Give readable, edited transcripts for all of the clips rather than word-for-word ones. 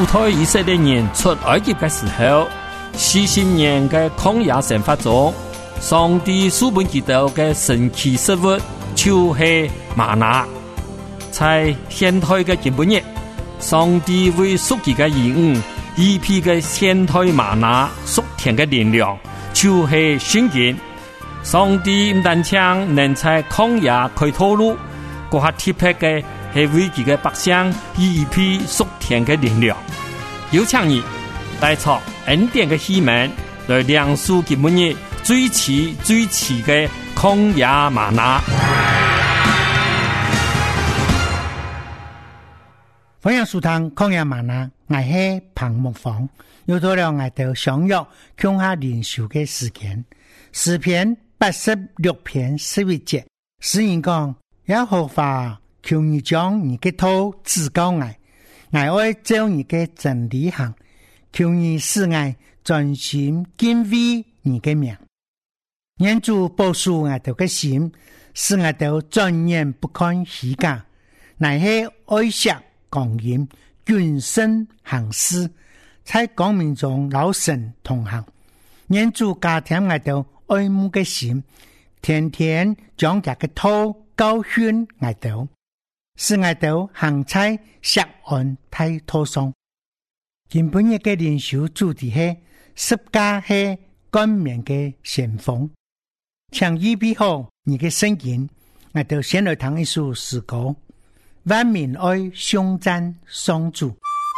主推以色列人出埃及的时候，40年的曠野生活中，上帝赐给他們的神奇食物就是嗎哪。在現代的今日，上帝為屬佢嘅兒女預備嘅現代嗎哪屬天嘅力量，就是聖經。上帝唔單止能在曠野開道路，嗰下特別嘅係為佢嘅百姓預備屬天嘅力量。有請你帶出恩典嘅希望，來亮出今日最遲嘅曠野嗎哪。 歡迎收聽曠野嗎哪，我係彭木房，又到了我哋相約共下靈修嘅時間。詩篇86篇11節，詩人講：耶和華求你將你嘅道指教我，我愛照你嘅真理行，求你使我專心敬畏你嘅名。願主保守我哋嘅心，使我哋專眼不看虛假，乃係愛惜光陰，謹慎行事，在光明中老神同行。願主加添我哋愛慕嘅心，天天將這個道教訓我哋，使我哋行在錫安大道上。今本日嘅靈修主題係十架係冠冕嘅先鋒，請預備好你嘅聖經，我哋先來聽一首詩歌。萬民愛頌讚上主。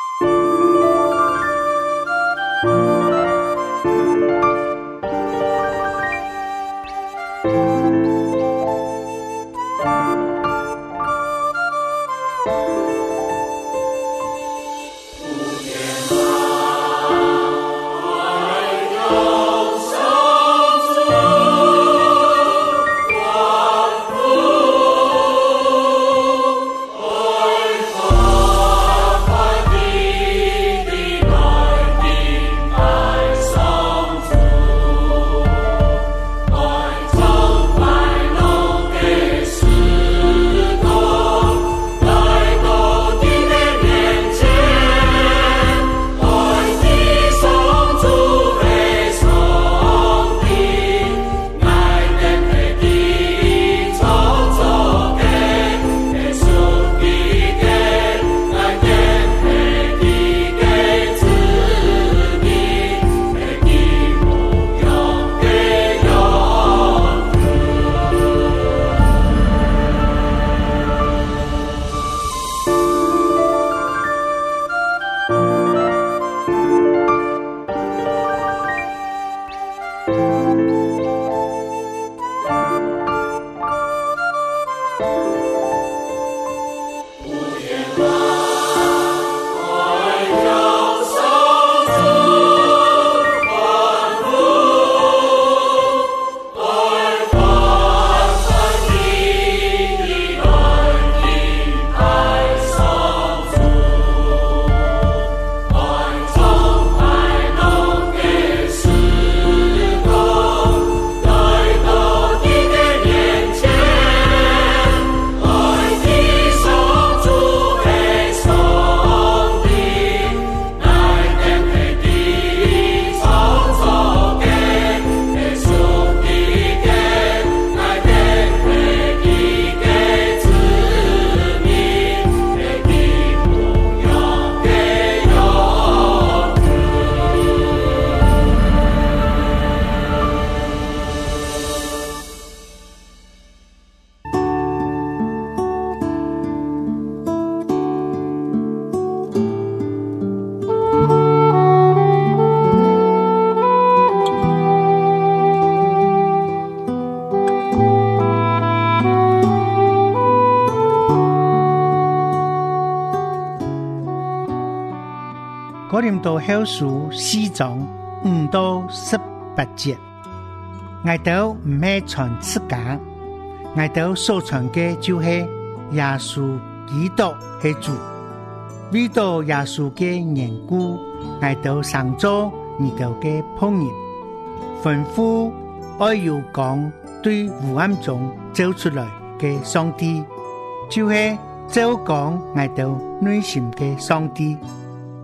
哥林多後書4章5到18節，我哋唔係傳自家，我哋所傳嘅就係耶穌基督係主，為到耶穌嘅緣故，我哋上做你哋嘅僕人，吩咐愛要講對黑暗中走出來嘅上帝，就係照講我哋內心嘅上帝。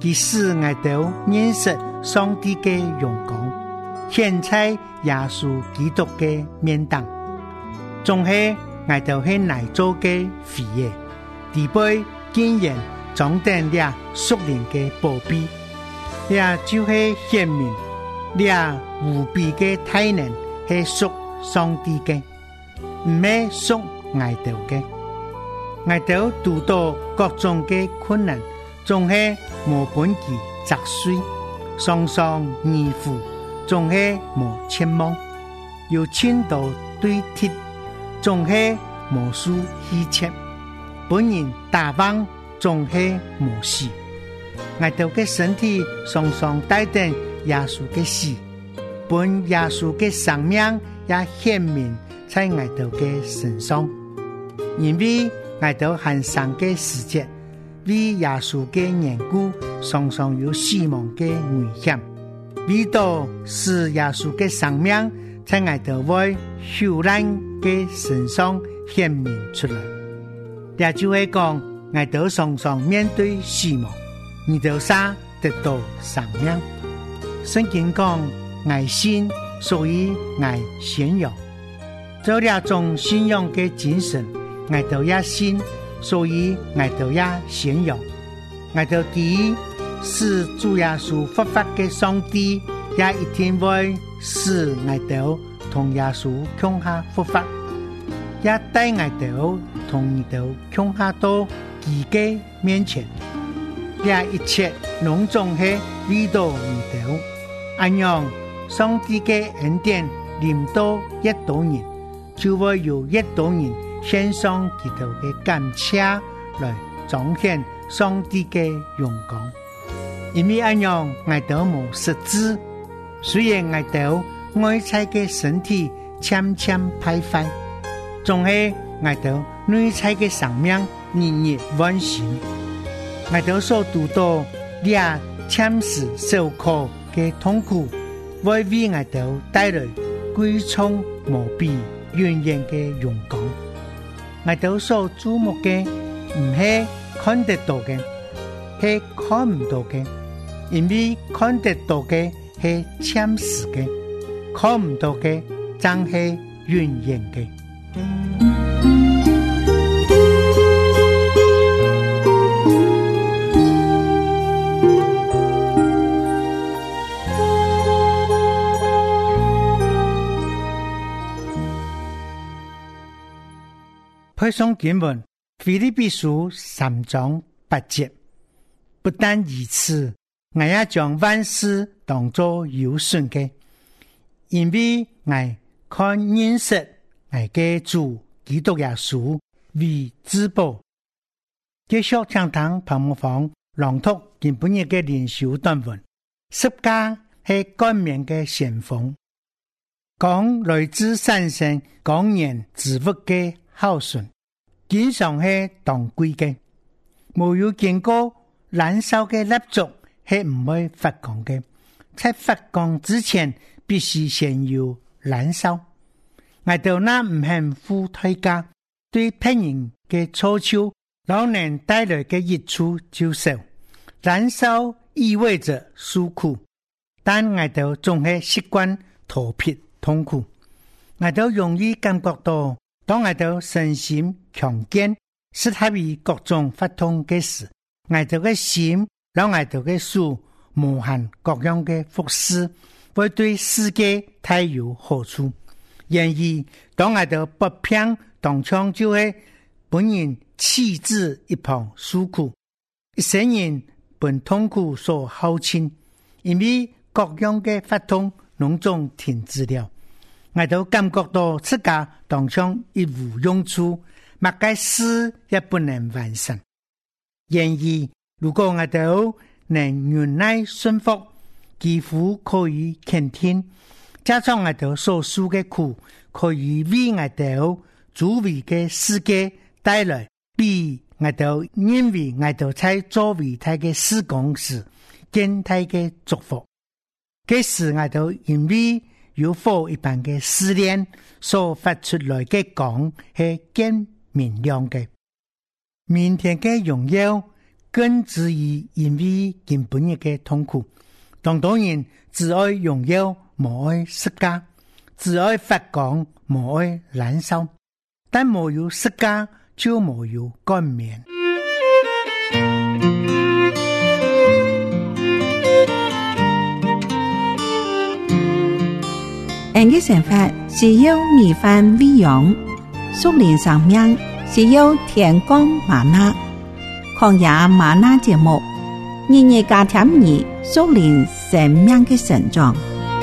其使我哋認識上帝嘅榮光，顯在耶穌基督嘅面當。仲係我哋係嚟做嘅肥嘅，地位竟然裝訂了屬靈嘅寶貝，也就係顯明了無比嘅大能係屬上帝嘅，唔係屬我哋嘅。我哋遇到各種嘅困難，仲係無本錢砸碎，雙雙而富，仲係無期望，有千道對鐵，仲係無數希切，本人大王仲係無事。我哋嘅身體雙雙帶定耶穌嘅死，本耶穌嘅生命也顯明在我哋嘅身上，因為我哋行上嘅時節，為耶穌嘅緣故，常常有死亡嘅危險。為到使耶穌嘅生命在我哋為受難嘅身上顯明出來，也就係講，我哋常常面對死亡，而到啥得到生命。聖經講，愛信所以愛信仰，這兩種信仰嘅精神，我哋也信，所以我哋也信仰。我哋第一是主耶穌復活嘅上帝，也一定會使我哋同耶穌共下復活，也帶我哋同佢共下到自己面前。也一切攏總係為到我哋，安樣上帝嘅恩典臨到越多人，就會有越多人獻上基督嘅感謝來彰顯上帝嘅榮光。因為安樣我哋無實質，雖然我哋外在嘅身體漸漸敗壞，總係我哋內在嘅生命日日溫馨。我哋所讀到倆暫時受苦嘅痛苦，會為我哋帶來貴重無比永遠嘅榮光。我哋所注目嘅唔係看得到嘅，係看唔到嘅，因為看得到嘅係暫時嘅，看唔到嘅正係永遠嘅。配上經文，腓立比書3章8節，不但如此，我也將萬事當作有損嘅，因為我看認識我嘅主基督耶穌為至寶。繼續聽堂泡沫房朗讀今本日嘅靈修短文，十架係冠冕嘅先鋒，講來自神聖講言自福嘅孝順，經常係當歸嘅，沒有見過燃燒嘅蠟燭係唔會發光嘅，在發光之前必須先要燃燒。我哋那唔肯付代價，對別人嘅錯處，老能帶來嘅益處就少。燃燒意味着受苦，但我哋總係習慣逃避痛苦。我哋容易感覺到，當我哋身心強健，適合於各種發痛嘅時，我哋嘅心讓我哋嘅手無限各樣嘅服侍，會對世界太有好處。然而，當我哋不平，當場就係本人棄置一旁受苦，一生人本痛苦所耗盡，因為各樣嘅發痛攏總停止了。我哋感覺到自家當場一無用處，乜嘅事也不能完成。然而，如果我哋能忍耐順服，幾乎可以傾聽，加上我哋所受嘅苦，可以為我哋周圍嘅世界帶來比我哋因為我哋在做為他嘅事工時更大嘅祝福。這時我哋因為有火一般嘅試煉所發出來嘅光係更明亮嘅。明天嘅榮耀更至于因为根本嘅痛苦。當人只愛榮耀，無愛釋迦；只愛發光，無愛燃燒。但無有釋迦，就無有冠冕。 人嘅想法是要米飯餵養，屬靈生命是要天光嗎哪。曠野嗎哪節目，日日加添你屬靈生命嘅成長。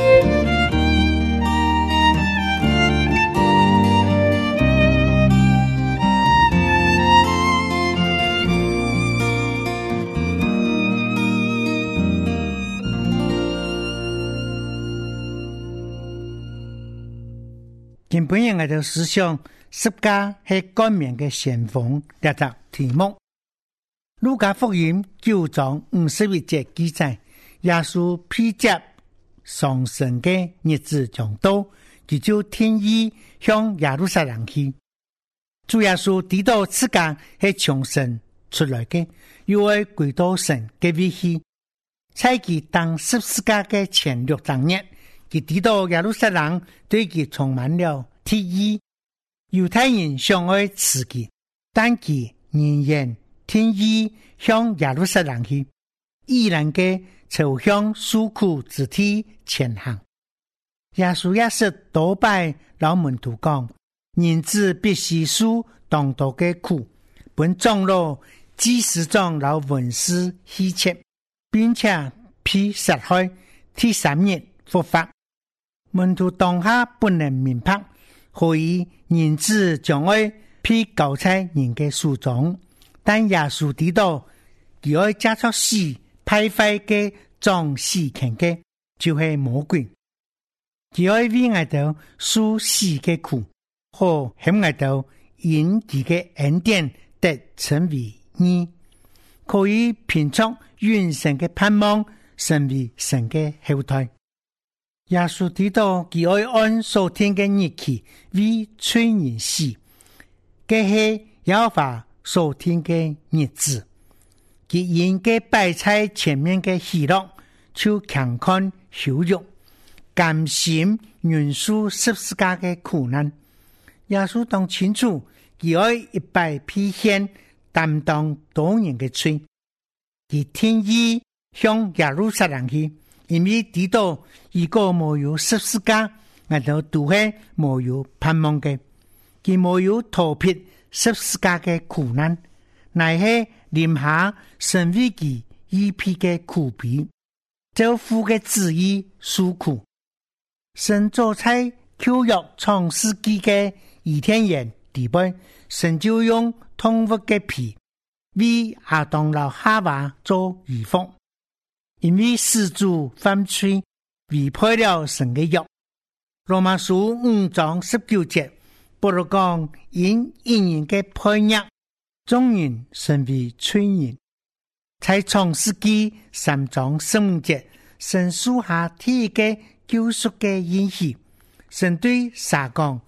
今本日我哋思想十架係冠冕嘅先鋒呢個題目。路加福音9章51節記載，耶穌披甲上升嘅日子將到，佢就天意向耶路撒冷去。主耶穌知道自家係從神出來嘅，又會歸到神嘅位去。在佢當十字架嘅前6當日，佢知道耶路撒冷對佢充滿了敵意，猶太人想愛刺佢，但佢仍然天意向耶路撒冷去，依然嘅朝向受苦之地前行。耶穌也是多拜老門徒講，人子必須受當多嘅苦，本長老、祭司長老文士希切，並且被殺害，第3日復活。門徒當下不能明白，何以人子將會被交在人嘅手中，但耶穌知道，佢愛加出死敗壞嘅裝死權嘅，就係魔鬼。佢愛為我哋受死嘅苦，好向我哋因佢嘅恩典得成為義，可以憑着永生嘅盼望，成為神嘅後代。耶穌知道佢愛按所聽嘅日期為催人死，這是耶和華所聽嘅日子。佢因嘅擺在前面嘅喜樂，就強看羞辱，甘心忍受十字架嘅苦難。耶穌當清楚，佢愛一擺披獻，擔當多人嘅罪。佢天意向耶路撒冷去，因為知道如果沒有十字架，我就都係沒有盼望嘅。佢沒有逃避十字架嘅苦難，乃係臨下神為佢預備嘅苦悲，就父嘅旨意受苦。神做在舊約創世紀嘅伊甸園地背，神就用動物嘅皮為亞當和夏娃做衣服，因為始祖犯罪違背了神嘅約。羅馬書5章19節，保羅講因一人嘅背逆，眾人成為罪人。在創世紀3章15節，神屬下第一個救贖嘅應許，神對撒講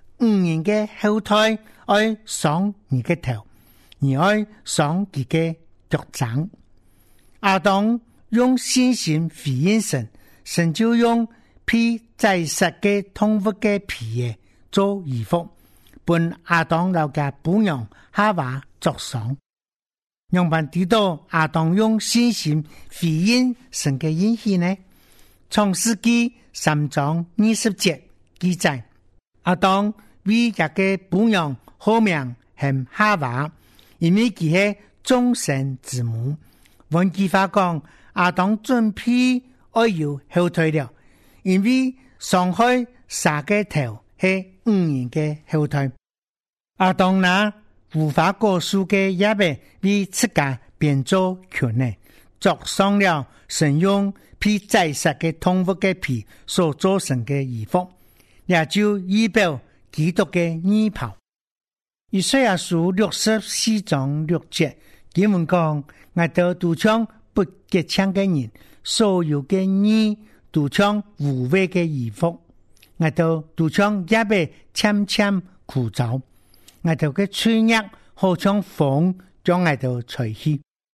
5人嘅後代愛傷你嘅頭，你愛傷佢嘅腳掌。亞當用信心回應神，神就用披宰殺嘅動物嘅皮嘢做衣服，本亞當留嘅母羊夏娃作裳。讓人知道亞當用信心回應神嘅應許呢？創世紀3章20節記載，亞當為一個母羊號名係夏娃，因為佢係眾神之母。換句話講，亞當準備愛有後退了，因為傷害殺嘅頭係5人嘅後退。亞當拿無花果樹嘅葉子為自家編做裙呢，着上了神用披宰殺嘅動物嘅皮所做成嘅衣服，也就預表基督嘅衣袍。以賽亞書64章6節，經文講：我哋都像不潔淨嘅人，所有嘅義都像污穢嘅衣服，我哋都像葉子漸漸枯燥，我哋嘅罪孽好像風將我哋吹去。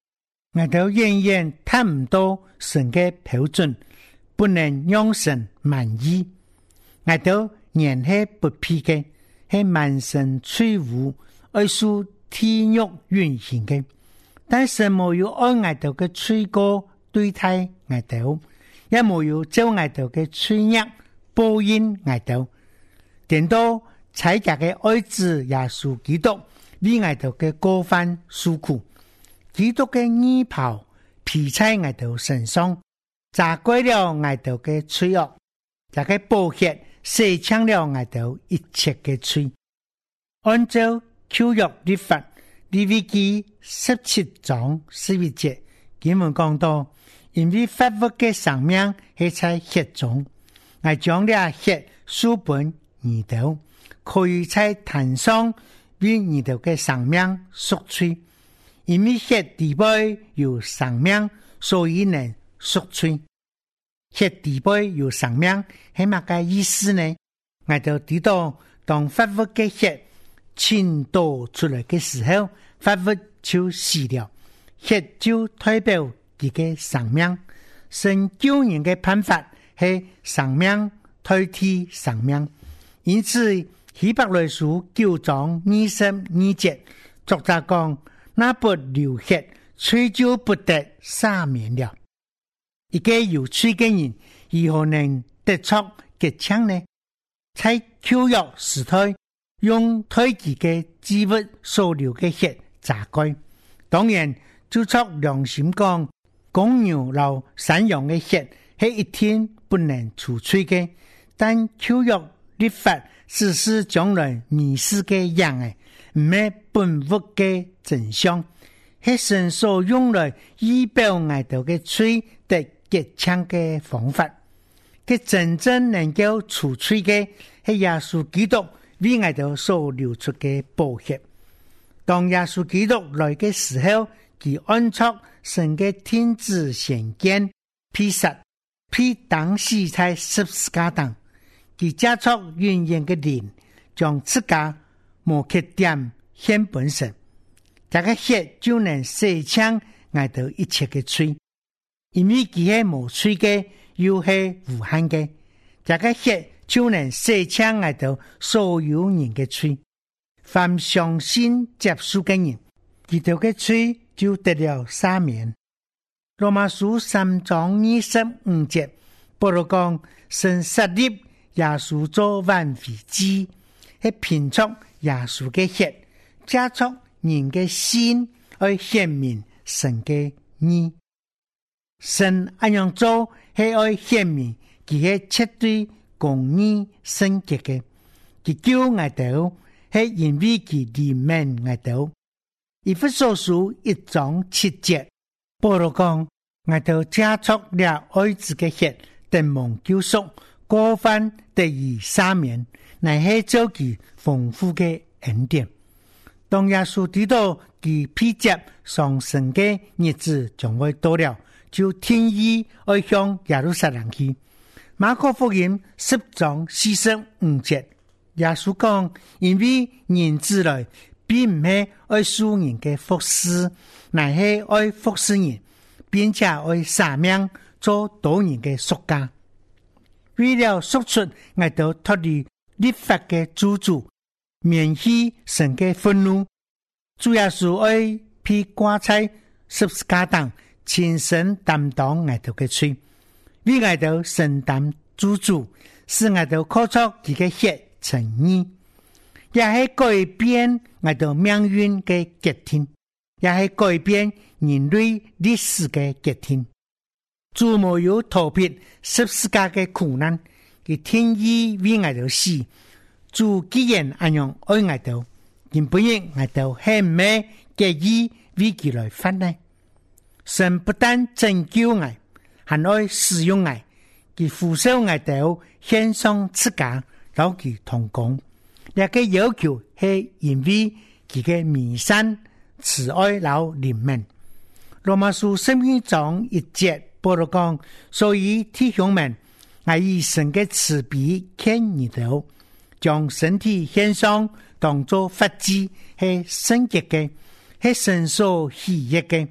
我哋遠遠達唔到神嘅標準，不能讓神滿意。我哋原係不配嘅，係滿身罪污，愛受地獄運行嘅。但神冇有按我哋嘅罪過對待我哋，也冇有照我哋嘅罪孽報應我哋。等到才家嘅愛子耶穌基督為我哋嘅過犯受苦，基督嘅衣袍披在我哋身上，遮蓋了我哋嘅罪惡，這個寶血洗清了我哋一切嘅罪。按照舊約律法，利未記17章11節，經文講到，因為發物嘅生命係在血中，我將這血書本耳朵，可以在壇上為耳朵嘅生命贖罪。因為血底杯有生命，所以能贖罪。血底杯有生命係乜個意思呢？我就知道，當發物嘅血傾倒出來嘅時候，發物就死了，血就代表佢嘅生命。神救人嘅辦法係生命代替生命，因此希伯來書9章22節作者講，那不流血，罪就不得赦免了。一個有罪嘅人如何能得着潔淨呢？在舊約時代用推己嘅祭物所流嘅血遮蓋，當然就出良心講，公牛和山羊嘅血係一天不能除罪嘅，但舊約律法只是將來迷失嘅樣嘅，唔係本物嘅真相，係神所用來以表我哋嘅罪得潔淨嘅方法。佢真正能夠除罪嘅係耶穌基督為我哋所流出嘅寶血。當耶穌基督來嘅時候，佢按照神嘅天子顯見披薩，披當時在十字架上，佢加速運行嘅靈，將自家無缺點獻本身，這個血就能洗清我哋一切嘅罪，因為佢係無罪嘅，又係無限嘅，這個血就能洗清我哋所有人嘅罪。凡相信接受嘅人，佢哋嘅罪就得了赦免。羅馬書3章25節，保羅講，神設立耶穌做挽回祭，係憑着耶穌嘅血，加速人嘅心去顯明神嘅義。神咁樣做係去顯明佢係絕對公義聖潔嘅，佢叫我哋係因為佢憐憫我哋。以弗所書1章7節，保羅講，我哋加速了愛子嘅血，得蒙救贖，過犯得以赦免，乃係做佢豐富嘅恩典。當耶穌知道佢披接上神嘅日子將會到了，就天意愛向耶路撒冷去。馬可福音10章45節，耶穌講，因為人子來並唔係愛受人嘅服侍，乃係愛服侍人，並且愛捨命做多人嘅贖價。為了贖出我哋脫離律法嘅咒詛，免去神嘅憤怒，主耶穌愛被掛在十字架上，親身擔當我哋嘅罪，為我哋承擔咒詛，使我哋靠出佢嘅血成義，也係改變我哋命運嘅決定，也係改變人類歷史嘅決定。主沒有逃避十字架嘅苦難，佢天意為我哋死。主既然咁樣愛我哋，原本應我哋係咩嘅意為佢來發呢？神不但拯救我，還愛使用我，佢扶手我哋獻上自家，與佢同工。一個要求係因為佢嘅美善、慈愛、饒憐憫。羅馬書12章1節，保羅講，所以弟兄們，我以神嘅慈悲勸你哋，將身體獻上，當作活祭，係聖潔嘅，係神所喜悅嘅。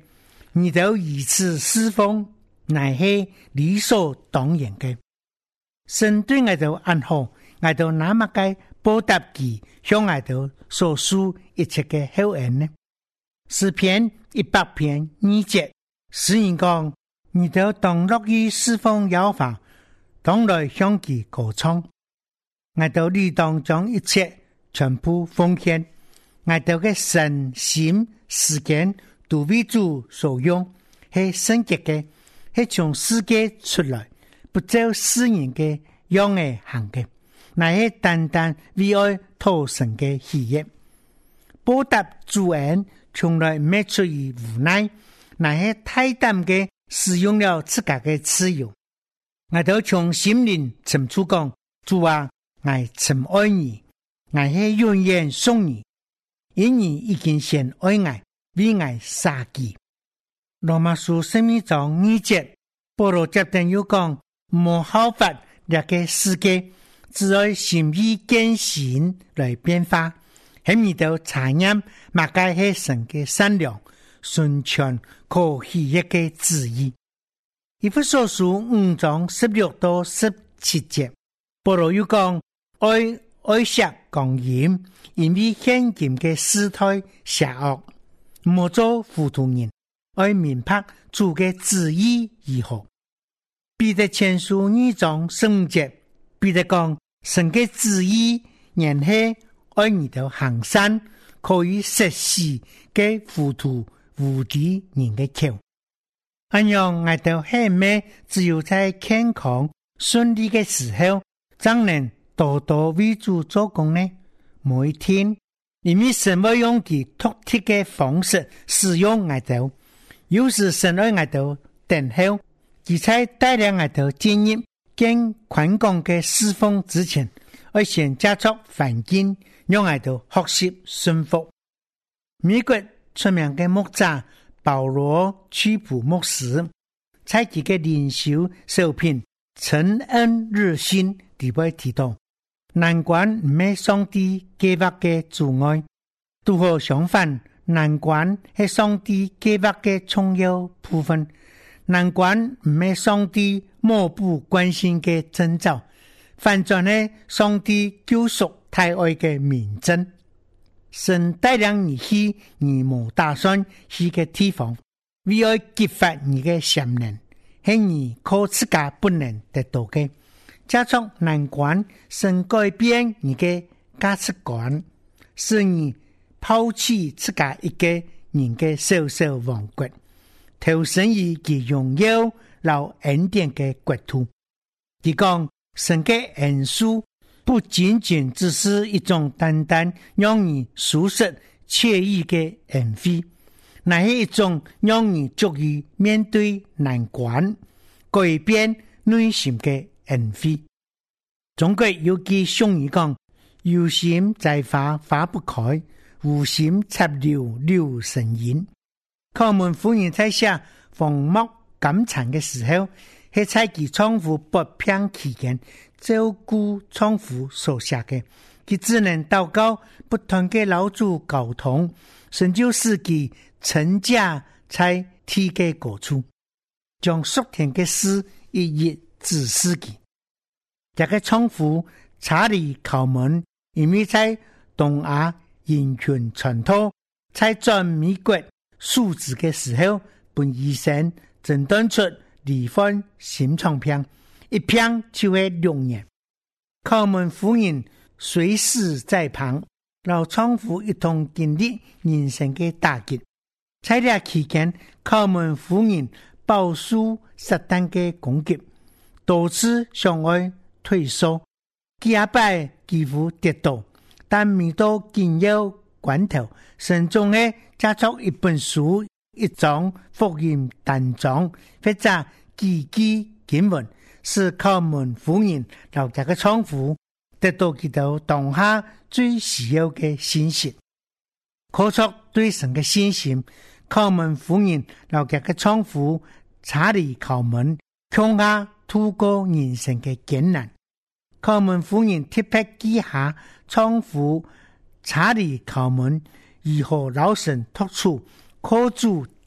你就以此侍奉，乃是理所当然的。神对我哋安好，我哋那麼該報答佢向我哋所述一切嘅厚恩呢？詩篇100篇2節，詩人講：你哋當樂意侍奉耶和華，當來向佢歌唱。我哋理當將一切全部奉獻，我哋嘅身心時間都為主所用，係聖潔嘅，係從世界出來，不照世人嘅樣嘅行嘅，乃係單單為愛討神嘅喜悅。報答主恩從來未出於無奈，乃係大膽嘅使用了自家嘅自由。我哋從心靈深處講：主啊，我深愛你，我係永遠送你，因你已經先愛我，為我捨己。羅馬書11章2節，保羅接着又講：莫效法這個世界，只愛心意更新來變化，喺你度查驗乜嘢係神嘅善良、純全、可喜悅嘅旨意。以弗所書5章16到17節，保羅又講：愛惜光陰，因為現今嘅世態邪惡，莫做糊塗人，愛明白主嘅旨意如何。彼得前書2章15節，彼得講：神嘅旨意原係愛你到行善，可以實施嘅糊塗無知人嘅口。按樣我哋係咩？只有在健康順利嘅時候，才能多多為主做工呢？每一天，因為神會用其獨特嘅方式使用我哋，有時神愛我哋等候，而且帶領我哋進入更寬廣嘅侍奉之前，要先接觸環境，讓我哋學習順服。美國出名嘅牧者保羅屈普牧師在佢嘅靈修小品承恩日新地位提到，難關唔係上帝計劃嘅阻礙，都好相反，難關係上帝計劃嘅重要部分。難關唔係上帝漠不關心嘅徵兆，反轉係上帝救贖大愛嘅明證。神帶領你去你冇打算去嘅地方，為要激發你嘅潛能，係你靠自家不能得到嘅。加速難關，神改變你嘅價值觀，使你拋棄自家一個人嘅小小王國，投身於其榮耀和恩典嘅國土。佢講神嘅恩賜不僅僅只是一種單單讓你舒適愜意的恩惠，乃是一種讓你足以面對難關、改變內心的恩惠。中國有句俗語講：有心栽花花不開，無心插柳柳成蔭。靠我們婦人在寫黃木感產的時候，係在其丈夫不偏期間照顧丈夫所寫嘅，佢只能禱告，不斷嘅老主溝通，神就使佢成家在天嘅高處，將屬天嘅事一一指示佢。這個丈夫查理考門，因為在東亞人權傳統，在轉美國數字嘅時候，本醫生診斷出罹患心臟病，一病就會6年。考門夫人隨時在旁，讓丈夫一同經歷人生嘅打擊。在這期間，考門夫人飽受撒旦嘅攻擊，多次想要退縮，幾擺幾乎跌倒，但未到緊要關頭，神總係加出一本書、一張福音單章，或者幾句經文，是考門夫人留這個丈夫得到佢到當下最需要嘅信息。靠出對神嘅信心，考門夫人留這個丈夫查理考門向下度過人生嘅艱難。考門夫人特別記下丈夫查理考門如何老神托出靠主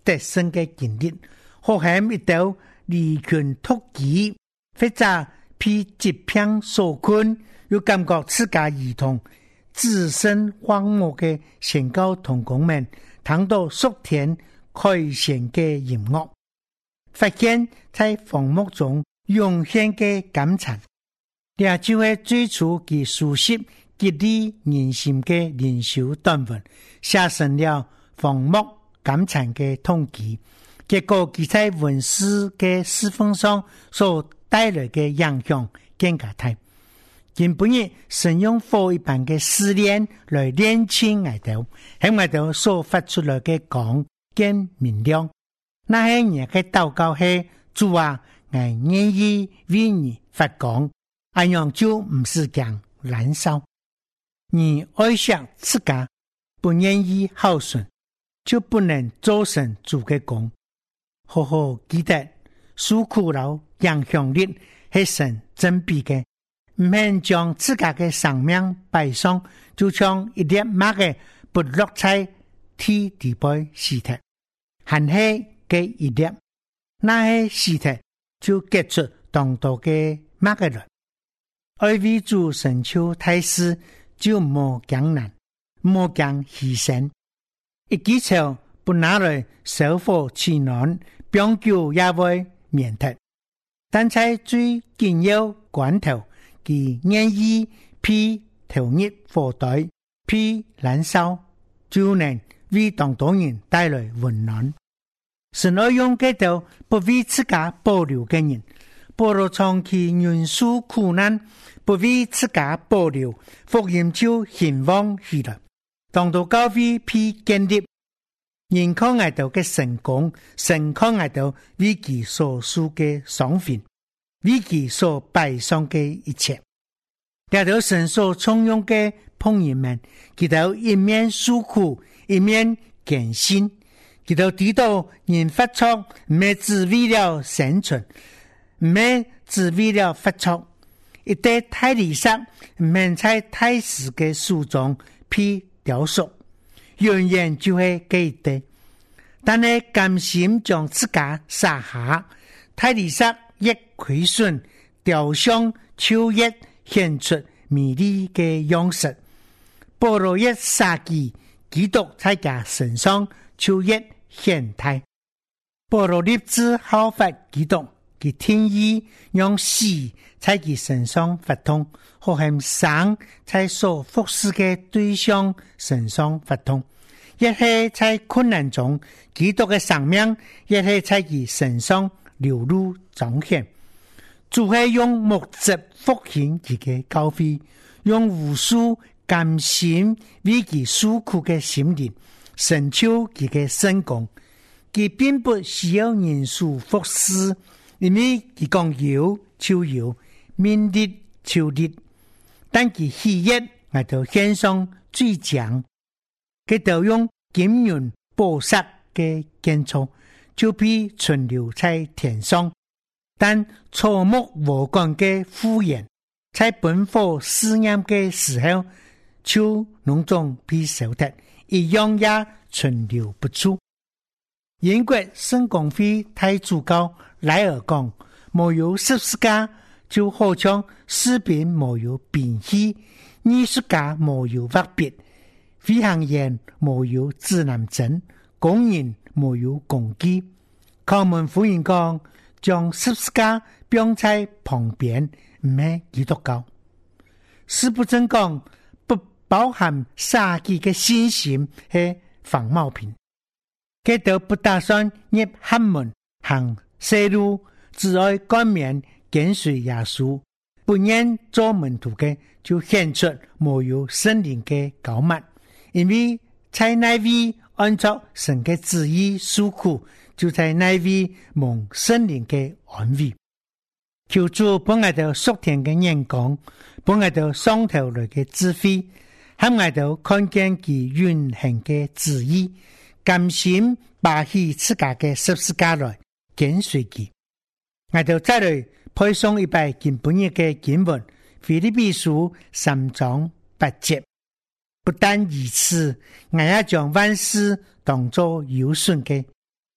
得胜嘅经历，好像一头离群突起，或者被疾病所困，又感觉自家如同置身荒漠嘅宣告同工们，听到属天开显嘅音乐，发现在荒漠中涌现嘅感叹，也就会最初其熟悉激励人心嘅灵修短文，写成了荒漠感叹嘅统计。结果其在文史嘅侍奉上所带来嘅影响更加大。今本日神用火一般嘅试炼来炼清外头，喺外头所发出来嘅光更明亮。那些人嘅祷告係主啊，我願意為你發光，咁樣就唔是講燃燒。你愛惜自家，不願意孝順，就不能做成主嘅工。好好記得，受苦勞影響力係神真備嘅，唔免將自家嘅生命擺上，就像一粒麥嘅不落在地底背屍體，還係嘅一粒，那些屍體就結出當多嘅麥嘅來。愛為主成就大事，就莫艱難，莫講犧牲。一記仇不拿來燒火取暖，병久也會免得。但在最緊要關頭，佢願意披投入火堆，披燃燒，就能為當多人帶來溫暖。神愛用這條不為自家保留的人，保羅長期忍受苦難，不為自家保留，福音就興旺起來。當到教會被建立，人看愛到嘅成功，神看愛到為其所受嘅賞罰，為其所擺上嘅一切。這條神所重用嘅朋友們，佢哋一面受苦，一面堅信，佢哋知道人發錯，唔係只為了生存，唔係只為了發錯。一代太理想，唔係在太史嘅書中被雕塑，永遠就係記得。但係甘心將自家撒下，太理想亦虧損，雕像超越顯出美麗嘅樣式。保羅一撒記，基督在佢身上超越顯態。保羅立志效法基督，佢天意讓死在佢身上發通，好像生在所服侍嘅對象身上發通。一係在困難中，基督嘅生命一係在佢身上流露彰顯。主係用目的復興佢嘅教會，用無數甘心為佢受苦嘅心靈，成就佢嘅成功。佢並不需要人數服侍，因為佢講有就有，命立就立。但佢喜悅嚟到獻上最強。佢就用金銀寶石嘅建築，就被存留在天上。但草木禾稈嘅敷衍，在本火試驗嘅時候，就農種被燒掉，一樣也存留不住。英國聖公會太主教萊爾講，沒有十字架，就好像士兵沒有兵器，藝術家沒有畫筆，飛行員沒有指南針，工人沒有工具。靠門夫人講，將十字架放在旁邊，唔係基督教。司布真講，不包含殺機嘅信心係仿冒品。佢都不打算入黑門行西路，只愛冠冕跟隨耶穌，不願做門徒嘅就顯出沒有聖靈嘅高慢。因為在那位按照神嘅旨意受苦，就在那位蒙聖靈嘅安慰。求主幫我哋屬天嘅眼光，幫我哋上頭來嘅智慧，喺我哋看見其永恆嘅旨意，甘心拔起自家嘅十字架來跟隨佢。我哋再來配上一bài近本日嘅經文，腓立比書3章8節。不但如此，我也將萬事當作有損嘅，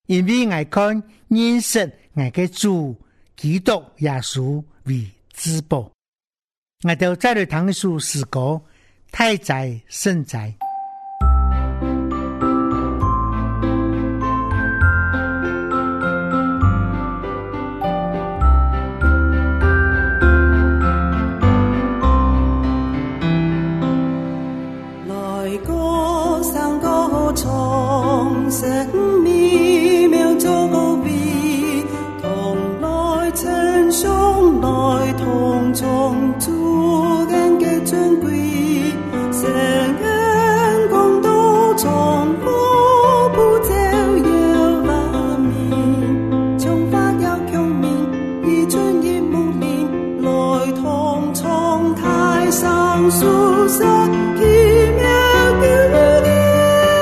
因为我看认识我嘅主基督耶穌為至寶。我哋再嚟談一首詩歌，太宰聖宰。 來歌聲歌唱，生命妙作個比，同來稱頌來同唱主恩嘅尊貴，聖恩光都從歌不照耀華面，從發有強面，以春葉木蓮，來同唱太上書生奇妙嘅語言。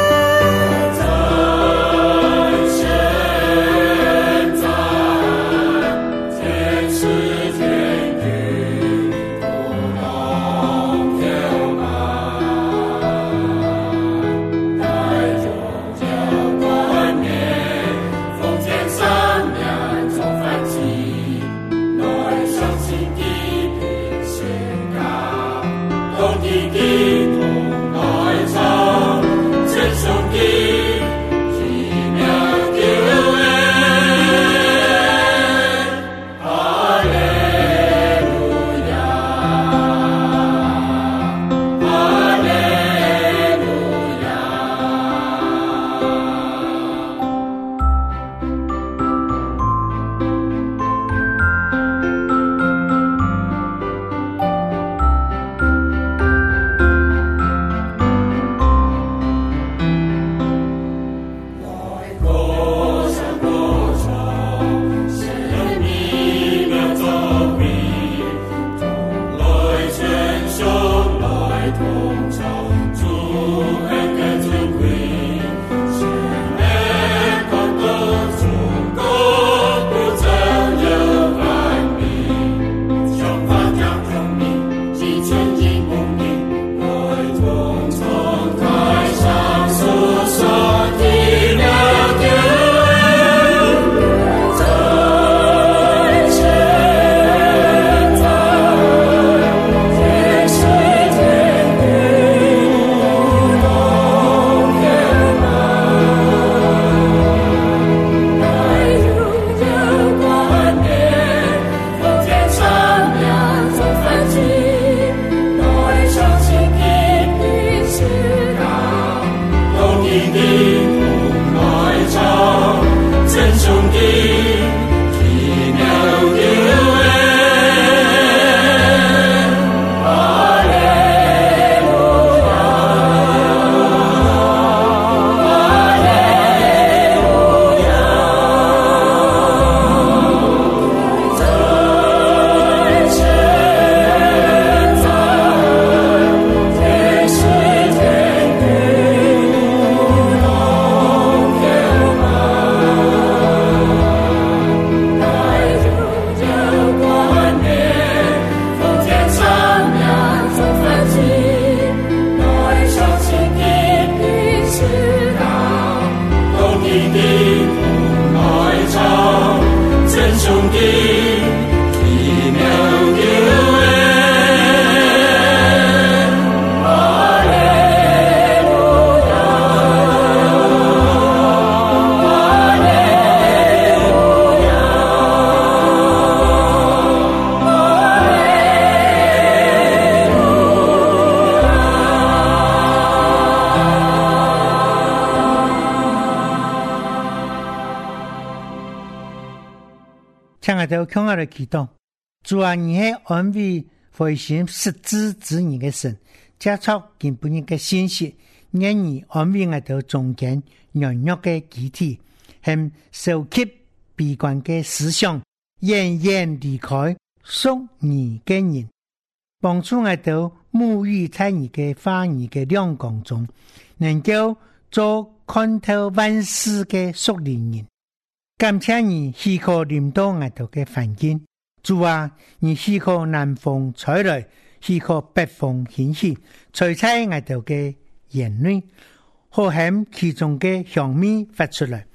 请我哋向我哋祈禱，主啊，你係安慰灰心失志之人嘅神，接觸根本嘅信息，願你安慰我哋中間軟弱嘅肢體，向受屈悲觀嘅思想，遠遠離開屬你嘅人，幫助我哋沐浴在你嘅話語嘅亮光中，能夠做看透萬事嘅屬靈人。感謝你許可臨到我哋嘅環境，主啊，你許可南風吹來，許可北風興起，吹在我哋嘅眼淚，好喊其中嘅香味發出來。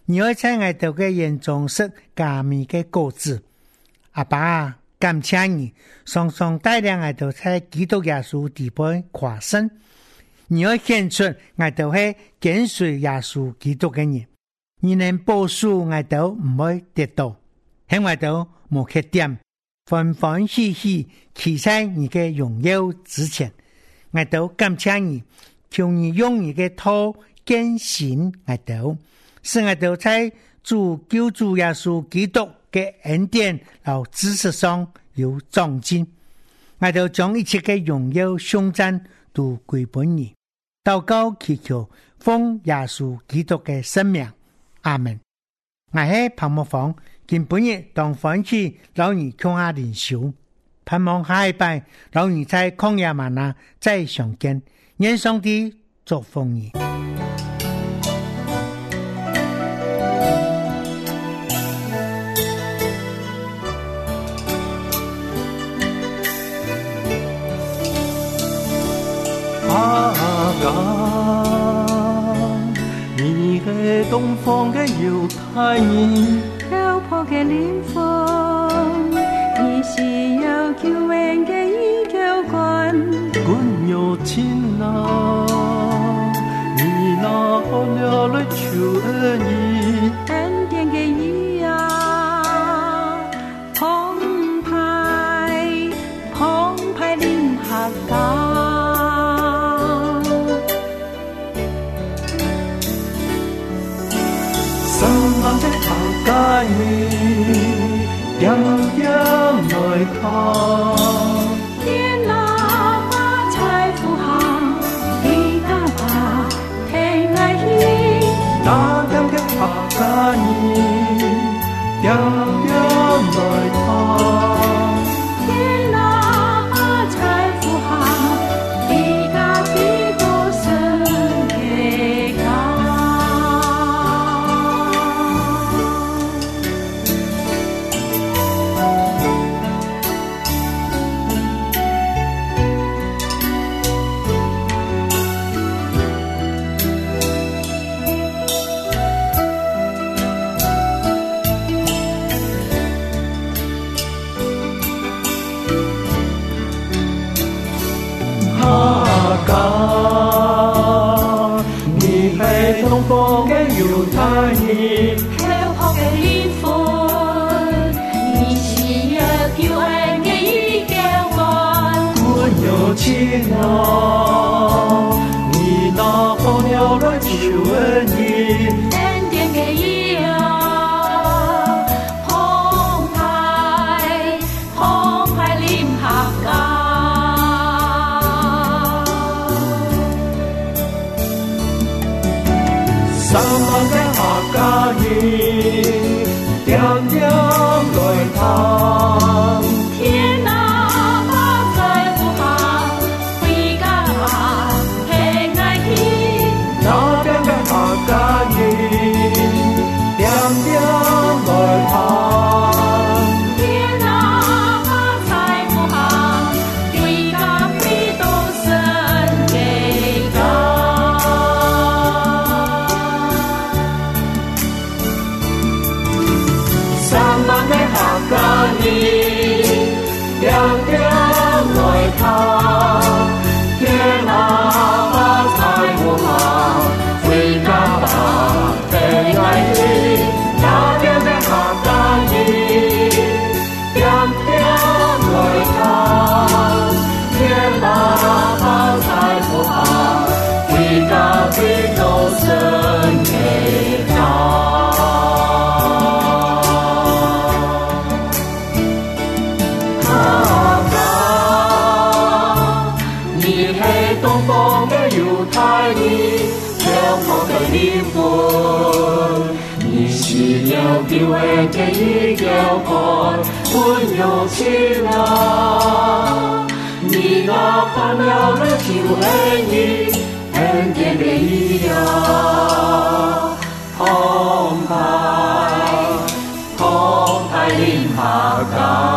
你要在我哋嘅眼中食加冕嘅果子。阿爸啊，感謝你，常常帶領我哋在基督耶穌地盤誇勝。你要顯出我哋係跟隨耶穌基督嘅人，你能保守我哋唔會跌倒，喺我哋冇缺點，歡歡喜喜企在你嘅榮耀之前。我哋感謝你，求你用你嘅頭更新我哋，使我哋在主救主耶穌基督嘅恩典和知識上有長進。我哋將一切嘅榮耀頌讚都歸本你。禱告祈求奉耶穌基督嘅聖名，阿門。我係彭木芳，今本日當歡喜老兒共下靈修，盼望下一拜老兒在曠野嗎哪再相見，願上帝祝福你。 你係東方嘅猶太人， 漂泊嘅靈魂，你是有救恩嘅依靠關， 管有情啊，你那好了來求恩義， 恩典嘅義啊，澎湃臨下港。 帶你樣樣來看， 天哪發財富行，你家吧聽愛意， 那樣嘅客家人樣樣來看， 天哪發財富行，你家必多生嘅家。 東方嘅猶太人， 漂泊嘅靈魂，你是有救恩嘅依靠關， 管有情啊，你那好了來求恩義， 恩典嘅義啊，澎湃臨下港。 三萬嘅客家人，樣樣來看， 天哪發財富行，回家吧聽愛聽， 那邊嘅客家人，樣樣來看， 天哪發財富行，回家必多生嘅家。 客家人樣樣來看，天哪發財富行，回家吧聽愛聽，那邊嘅客家人樣樣來看，天哪發財富行，回家必多生嘅家。靈魂，你是有救恩嘅依靠關，管有情啊，你那看了來求恩義，恩典嘅義啊，澎湃臨下港。